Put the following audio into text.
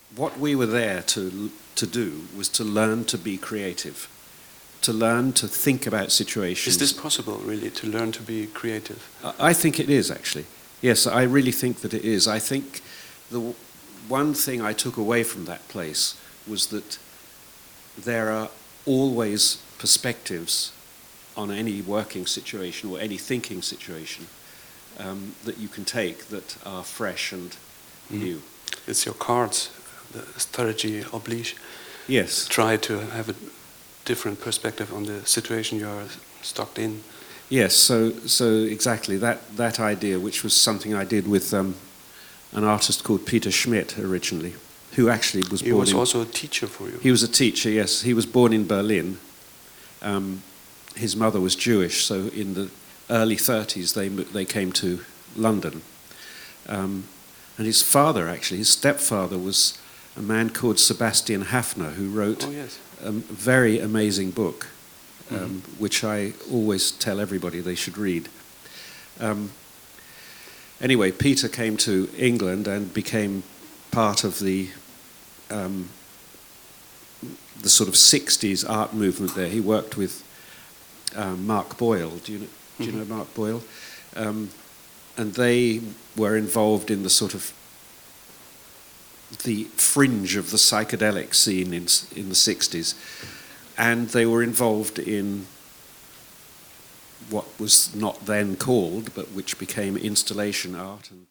what we were there to do was to learn to be creative, to learn to think about situations. Is this possible, really, to learn to be creative? I think it is, actually. Yes, I really think that it is. I think the one thing I took away from that place was that there are always perspectives on any working situation or any thinking situation that you can take that are fresh and new. It's your cards, the strategy oblige. Yes. Try to have a different perspective on the situation you are stuck in. Yes, so exactly that idea, which was something I did with an artist called Peter Schmidt originally, who actually was born. He was also a teacher for you. He was a teacher, yes. He was born in Berlin. His mother was Jewish, so in the early 30s they came to London. And his father, actually, his stepfather, was a man called Sebastian Haffner, who wrote a very amazing book, which I always tell everybody they should read. Anyway, Peter came to England and became part of the sort of 60s art movement there. He worked with Mark Boyle. Do you know Mark Boyle? And they were involved in the sort of the fringe of the psychedelic scene in the 60s. And they were involved in what was not then called, but which became installation art. And